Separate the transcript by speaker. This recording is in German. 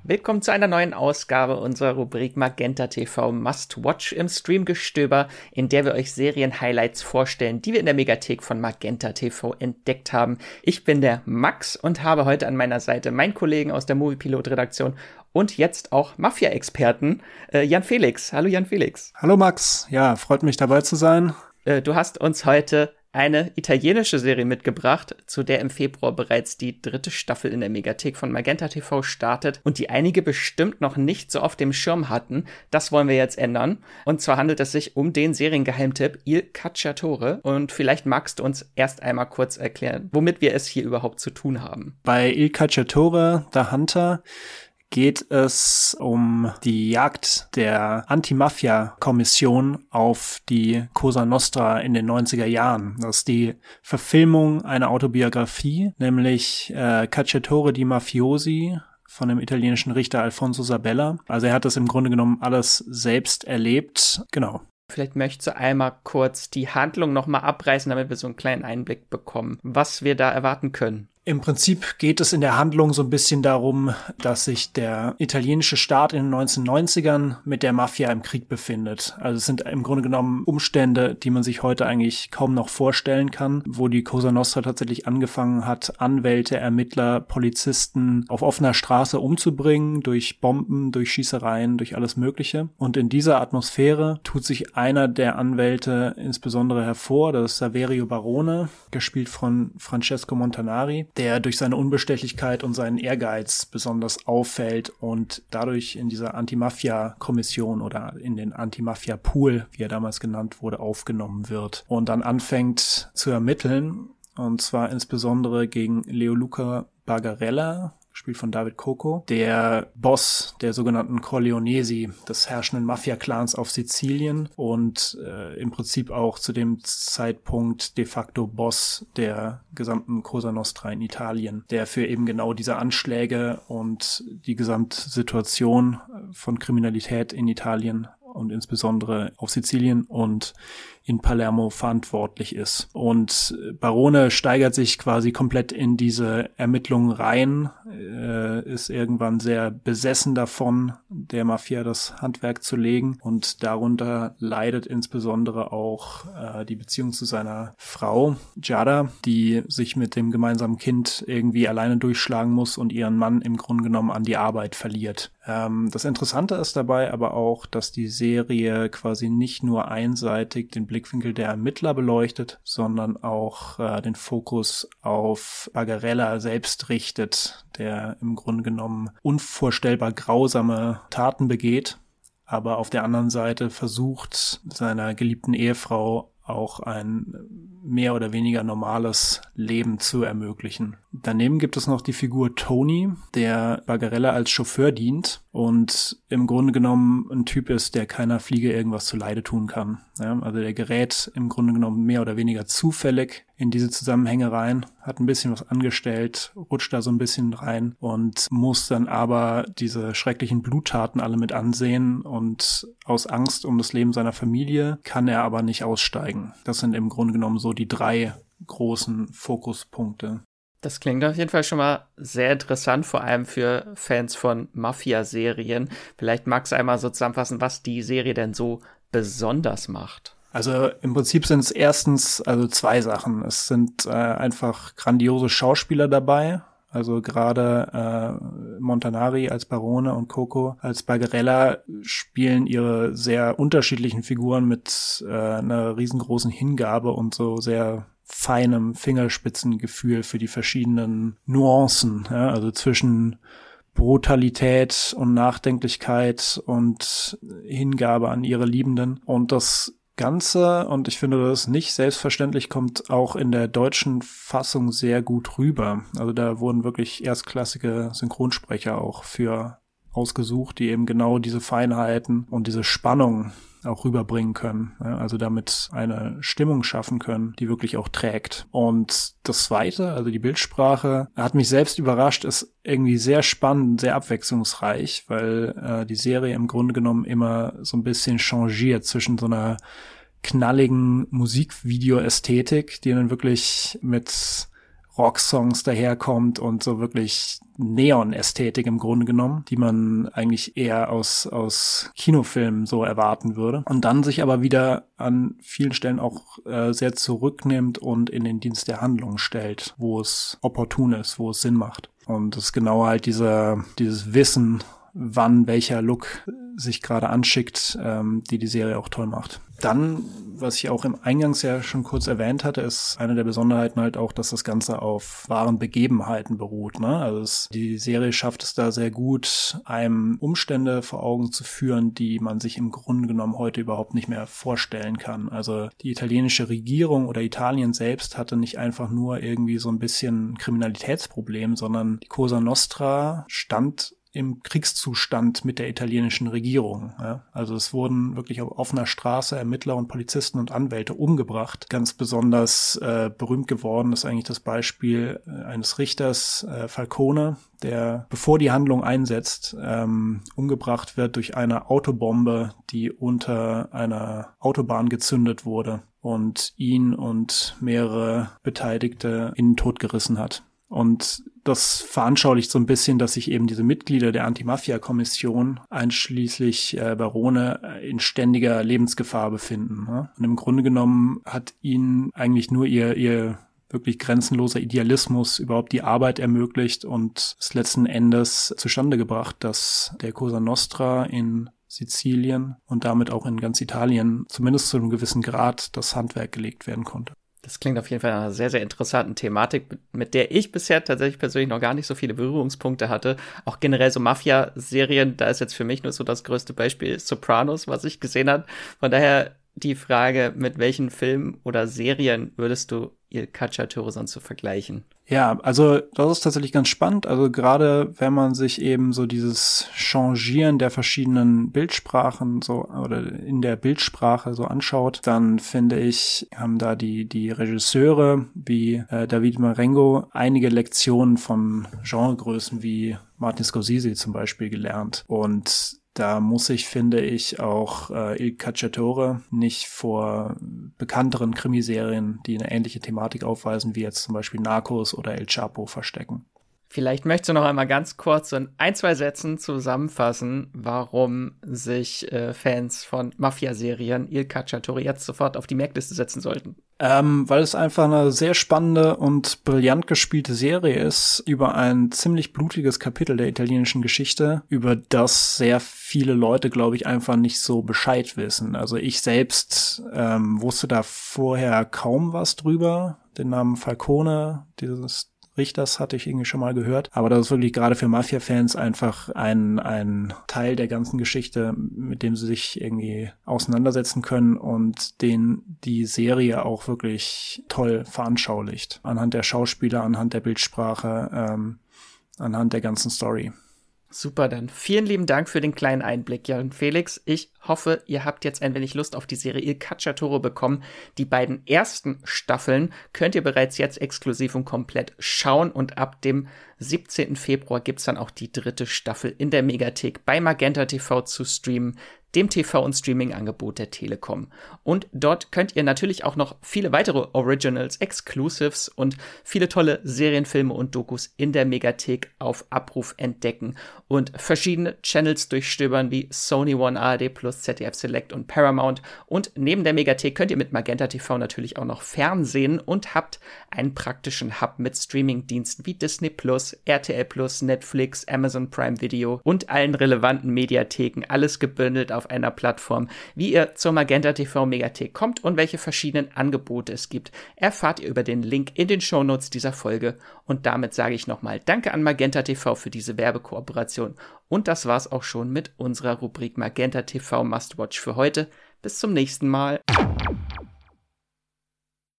Speaker 1: Willkommen zu einer neuen Ausgabe unserer Rubrik Magenta TV Must Watch im Streamgestöber, in der wir euch Serien-Highlights vorstellen, die wir in der Megathek von Magenta TV entdeckt haben. Ich bin der Max und habe heute an meiner Seite meinen Kollegen aus der Moviepilot-Redaktion und jetzt auch Mafia-Experten, Jan Felix. Hallo Jan Felix.
Speaker 2: Hallo Max, ja, freut mich dabei zu sein.
Speaker 1: Du hast uns heute eine italienische Serie mitgebracht, zu der im Februar bereits die 3. Staffel in der Megathek von Magenta TV startet und die einige bestimmt noch nicht so auf dem Schirm hatten. Das wollen wir jetzt ändern. Und zwar handelt es sich um den Seriengeheimtipp Il Cacciatore. Und vielleicht magst du uns erst einmal kurz erklären, womit wir es hier überhaupt zu tun haben.
Speaker 2: Bei Il Cacciatore, der Hunter, geht es um die Jagd der Anti-Mafia-Kommission auf die Cosa Nostra in den 90er Jahren. Das ist die Verfilmung einer Autobiografie, nämlich Cacciatore di Mafiosi von dem italienischen Richter Alfonso Sabella. Also er hat das im Grunde genommen alles selbst erlebt. Genau.
Speaker 1: Vielleicht möchtest du einmal kurz die Handlung nochmal abreißen, damit wir so einen kleinen Einblick bekommen, was wir da erwarten können.
Speaker 2: Im Prinzip geht es in der Handlung so ein bisschen darum, dass sich der italienische Staat in den 1990ern mit der Mafia im Krieg befindet. Also es sind im Grunde genommen Umstände, die man sich heute eigentlich kaum noch vorstellen kann, wo die Cosa Nostra tatsächlich angefangen hat, Anwälte, Ermittler, Polizisten auf offener Straße umzubringen, durch Bomben, durch Schießereien, durch alles Mögliche. Und in dieser Atmosphäre tut sich einer der Anwälte insbesondere hervor, das ist Saverio Barone, gespielt von Francesco Montanari, der durch seine Unbestechlichkeit und seinen Ehrgeiz besonders auffällt und dadurch in dieser Anti-Mafia-Kommission oder in den Anti-Mafia-Pool, wie er damals genannt wurde, aufgenommen wird und dann anfängt zu ermitteln, und zwar insbesondere gegen Leoluca Bagarella, gespielt von David Coco, der Boss der sogenannten Corleonesi, des herrschenden Mafia-Clans auf Sizilien und im Prinzip auch zu dem Zeitpunkt de facto Boss der gesamten Cosa Nostra in Italien, der für eben genau diese Anschläge und die Gesamtsituation von Kriminalität in Italien und insbesondere auf Sizilien und in Palermo verantwortlich ist. Und Barone steigert sich quasi komplett in diese Ermittlungen rein, ist irgendwann sehr besessen davon, der Mafia das Handwerk zu legen, und darunter leidet insbesondere auch die Beziehung zu seiner Frau Giada, die sich mit dem gemeinsamen Kind irgendwie alleine durchschlagen muss und ihren Mann im Grunde genommen an die Arbeit verliert. Das Interessante ist dabei aber auch, dass die Serie quasi nicht nur einseitig den Blickwinkel der Ermittler beleuchtet, sondern auch den Fokus auf Bagarella selbst richtet, der im Grunde genommen unvorstellbar grausame Taten begeht, aber auf der anderen Seite versucht, seiner geliebten Ehefrau auch ein mehr oder weniger normales Leben zu ermöglichen. Daneben gibt es noch die Figur Tony, der Bagarella als Chauffeur dient und im Grunde genommen ein Typ ist, der keiner Fliege irgendwas zuleide tun kann. Ja, also der gerät im Grunde genommen mehr oder weniger zufällig in diese Zusammenhänge rein, hat ein bisschen was angestellt, rutscht da so ein bisschen rein und muss dann aber diese schrecklichen Bluttaten alle mit ansehen, und aus Angst um das Leben seiner Familie kann er aber nicht aussteigen. Das sind im Grunde genommen so die 3 großen Fokuspunkte.
Speaker 1: Das klingt auf jeden Fall schon mal sehr interessant, vor allem für Fans von Mafia-Serien. Vielleicht magst du einmal so zusammenfassen, was die Serie denn so besonders macht.
Speaker 2: Also im Prinzip sind es erstens 2 Sachen. Es sind einfach grandiose Schauspieler dabei. Also gerade Montanari als Barone und Coco als Bagarella spielen ihre sehr unterschiedlichen Figuren mit einer riesengroßen Hingabe und so sehr feinem Fingerspitzengefühl für die verschiedenen Nuancen, ja, also zwischen Brutalität und Nachdenklichkeit und Hingabe an ihre Liebenden. Und das Ganze, und ich finde das nicht selbstverständlich, kommt auch in der deutschen Fassung sehr gut rüber. Also da wurden wirklich erstklassige Synchronsprecher auch für ausgesucht, die eben genau diese Feinheiten und diese Spannung auch rüberbringen können. Ja, also damit eine Stimmung schaffen können, die wirklich auch trägt. Und das Zweite, also die Bildsprache, hat mich selbst überrascht, ist irgendwie sehr spannend, sehr abwechslungsreich, weil die Serie im Grunde genommen immer so ein bisschen changiert zwischen so einer knalligen Musikvideo-Ästhetik, die dann wirklich mit Rocksongs daherkommt und so wirklich Neon-Ästhetik im Grunde genommen, die man eigentlich eher aus Kinofilmen so erwarten würde. Und dann sich aber wieder an vielen Stellen auch sehr zurücknimmt und in den Dienst der Handlung stellt, wo es opportun ist, wo es Sinn macht. Und das ist genau halt dieses Wissen, wann welcher Look sich gerade anschickt, die Serie auch toll macht. Dann, was ich auch im Eingangs ja schon kurz erwähnt hatte, ist eine der Besonderheiten halt auch, dass das Ganze auf wahren Begebenheiten beruht, ne? Also die Serie schafft es da sehr gut, einem Umstände vor Augen zu führen, die man sich im Grunde genommen heute überhaupt nicht mehr vorstellen kann. Also die italienische Regierung oder Italien selbst hatte nicht einfach nur irgendwie so ein bisschen Kriminalitätsproblem, sondern die Cosa Nostra stand im Kriegszustand mit der italienischen Regierung. Ja. Also es wurden wirklich auf offener Straße Ermittler und Polizisten und Anwälte umgebracht. Ganz besonders berühmt geworden ist eigentlich das Beispiel eines Richters, Falcone, der, bevor die Handlung einsetzt, umgebracht wird durch eine Autobombe, die unter einer Autobahn gezündet wurde und ihn und mehrere Beteiligte in den Tod gerissen hat. Und das veranschaulicht so ein bisschen, dass sich eben diese Mitglieder der Anti-Mafia-Kommission, einschließlich Barone, in ständiger Lebensgefahr befinden. Ne? Und im Grunde genommen hat ihnen eigentlich nur ihr wirklich grenzenloser Idealismus überhaupt die Arbeit ermöglicht und es letzten Endes zustande gebracht, dass der Cosa Nostra in Sizilien und damit auch in ganz Italien zumindest zu einem gewissen Grad das Handwerk gelegt werden konnte.
Speaker 1: Das klingt auf jeden Fall nach einer sehr, sehr interessanten Thematik, mit der ich bisher tatsächlich persönlich noch gar nicht so viele Berührungspunkte hatte. Auch generell so Mafia-Serien, da ist jetzt für mich nur so das größte Beispiel Sopranos, was ich gesehen habe. Von daher die Frage, mit welchen Filmen oder Serien würdest du Il Cacciatore sonst so vergleichen?
Speaker 2: Ja, also das ist tatsächlich ganz spannend. Also gerade wenn man sich eben so dieses Changieren der verschiedenen Bildsprachen so oder in der Bildsprache so anschaut, dann finde ich, haben da die Regisseure wie David Marengo einige Lektionen von Genregrößen wie Martin Scorsese zum Beispiel gelernt. Und da muss ich, finde ich, auch Il Cacciatore nicht vor bekannteren Krimiserien, die eine ähnliche Thematik aufweisen, wie jetzt zum Beispiel Narcos oder El Chapo verstecken.
Speaker 1: Vielleicht möchtest du noch einmal ganz kurz in 2 Sätzen zusammenfassen, warum sich Fans von Mafia-Serien Il Cacciatore jetzt sofort auf die Merkliste setzen sollten.
Speaker 2: Weil es einfach eine sehr spannende und brillant gespielte Serie ist über ein ziemlich blutiges Kapitel der italienischen Geschichte, über das sehr viele Leute, glaube ich, einfach nicht so Bescheid wissen. Also ich selbst wusste da vorher kaum was drüber. Den Namen Falcone, dieses Richters hatte ich irgendwie schon mal gehört. Aber das ist wirklich gerade für Mafia-Fans einfach ein Teil der ganzen Geschichte, mit dem sie sich irgendwie auseinandersetzen können und den die Serie auch wirklich toll veranschaulicht. Anhand der Schauspieler, anhand der Bildsprache, anhand der ganzen Story.
Speaker 1: Super, dann vielen lieben Dank für den kleinen Einblick, Jan und Felix. Ich hoffe, ihr habt jetzt ein wenig Lust auf die Serie Il Cacciatore bekommen. Die beiden ersten Staffeln könnt ihr bereits jetzt exklusiv und komplett schauen und ab dem 17. Februar gibt's dann auch die 3. Staffel in der Megathek bei Magenta TV zu streamen, dem TV- und Streaming-Angebot der Telekom. Und dort könnt ihr natürlich auch noch viele weitere Originals, Exclusives und viele tolle Serienfilme und Dokus in der Megathek auf Abruf entdecken und verschiedene Channels durchstöbern wie Sony One, ARD Plus, ZDF Select und Paramount. Und neben der Megathek könnt ihr mit Magenta TV natürlich auch noch Fernsehen und habt einen praktischen Hub mit Streaming-Diensten wie Disney Plus, RTL Plus, Netflix, Amazon Prime Video und allen relevanten Mediatheken, alles gebündelt auf einer Plattform. Wie ihr zur Magenta TV Megathek kommt und welche verschiedenen Angebote es gibt, erfahrt ihr über den Link in den Shownotes dieser Folge. Und damit sage ich nochmal Danke an Magenta TV für diese Werbekooperation. Und das war's auch schon mit unserer Rubrik Magenta TV Must Watch für heute. Bis zum nächsten Mal.